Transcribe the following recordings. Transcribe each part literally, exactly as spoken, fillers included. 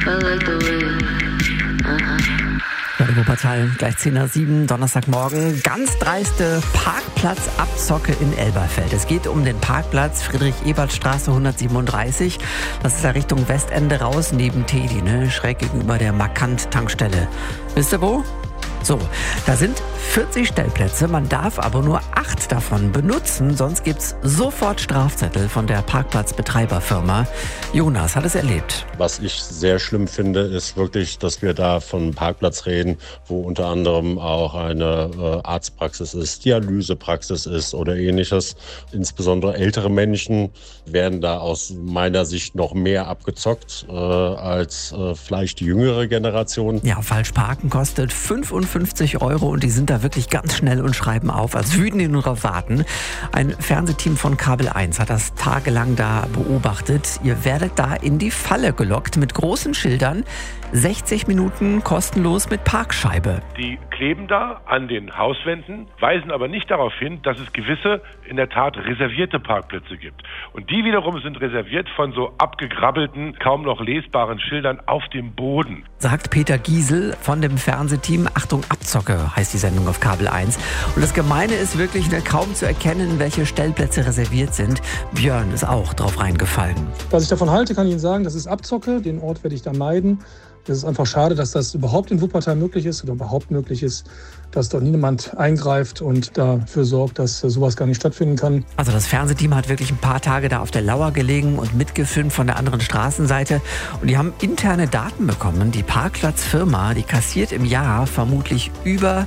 Radio Wuppertal, gleich zehn nach sieben, Donnerstagmorgen. Ganz dreiste Parkplatzabzocke in Elberfeld. Es geht um den Parkplatz Friedrich-Ebert-Straße hundertsiebenunddreißig. Das ist ja Richtung Westende raus, neben Tedi, ne? Schräg gegenüber der Markant-Tankstelle. Wisst ihr wo? So, da sind vierzig Stellplätze, man darf aber nur acht davon benutzen, sonst gibt's sofort Strafzettel von der Parkplatzbetreiberfirma. Jonas hat es erlebt. Was ich sehr schlimm finde, ist wirklich, dass wir da von einem Parkplatz reden, wo unter anderem auch eine äh, Arztpraxis ist, Dialysepraxis ist oder ähnliches. Insbesondere ältere Menschen werden da aus meiner Sicht noch mehr abgezockt äh, als äh, vielleicht die jüngere Generation. Ja, falsch parken kostet fünfundfünfzig Euro und die sind da wirklich ganz schnell und schreiben auf, als würden die nur darauf warten. Ein Fernsehteam von Kabel eins hat das tagelang da beobachtet. Ihr werdet da in die Falle gelockt mit großen Schildern. sechzig Minuten kostenlos mit Parkscheibe. Die kleben da an den Hauswänden, weisen aber nicht darauf hin, dass es gewisse, in der Tat reservierte Parkplätze gibt. Und die wiederum sind reserviert von so abgegrabbelten, kaum noch lesbaren Schildern auf dem Boden. Sagt Peter Giesel von dem Fernsehteam. Achtung, Abzocke heißt die Sendung auf Kabel eins. Und das Gemeine ist wirklich, ne, kaum zu erkennen, welche Stellplätze reserviert sind. Björn ist auch drauf reingefallen. Was ich davon halte, kann ich Ihnen sagen, das ist Abzocke. Den Ort werde ich da meiden. Es ist einfach schade, dass das überhaupt in Wuppertal möglich ist oder überhaupt möglich ist, dass dort niemand eingreift und dafür sorgt, dass sowas gar nicht stattfinden kann. Also das Fernsehteam hat wirklich ein paar Tage da auf der Lauer gelegen und mitgefilmt von der anderen Straßenseite. Und die haben interne Daten bekommen. Die Parkplatzfirma, die kassiert im Jahr vermutlich über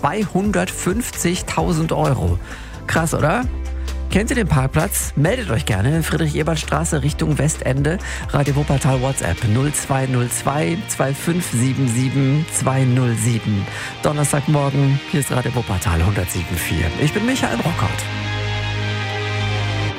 zweihundertfünfzigtausend Euro. Krass, oder? Kennt ihr den Parkplatz? Meldet euch gerne. Friedrich-Ebert-Straße Richtung Westende. Radio Wuppertal WhatsApp null zwei null zwei zwei fünf sieben sieben zwei null sieben. Donnerstagmorgen, hier ist Radio Wuppertal hundertsieben Komma vier. Ich bin Michael Brockhaut.